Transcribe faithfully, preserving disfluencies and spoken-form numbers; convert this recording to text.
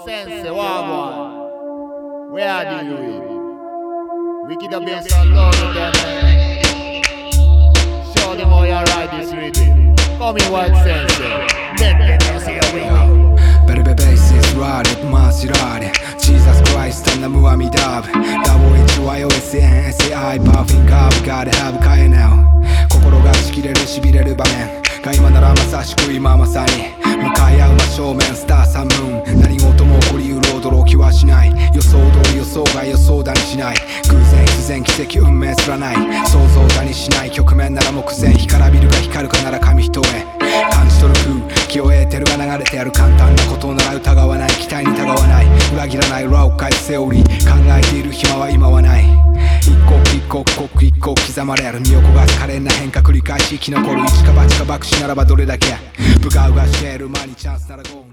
Sensei, Wagwan. Where are you? Wicked the bass and load with them. Show them how you ride this rhythm. Come in, White Sensei. Let them see a window. Baby bases ride, mass ride. Jesus Christ and the Muamidab. W H Y O S N S A I Puffing Cup Gotta have Kaya now. 心がちきれるしびれる場面が今ならまさしく今まさに向かい合う真正面スターサンムーン何事も起こりうる驚きはしない予想通り予想外予想だにしない偶然必然奇跡運命すらない想像だにしない局面なら目前干からびるが光るかなら紙一重感じ取る空気をエーテルが流れてやる簡単なことなら疑わない期待にたがわない裏切らない裏を返すセオリー考えている暇は今はない一刻一刻刻一刻刻まれる身を焦がす可憐な変化繰り返し生き残る一か八か爆死ならばどれだけ部下をがしている間にチャンスならゴー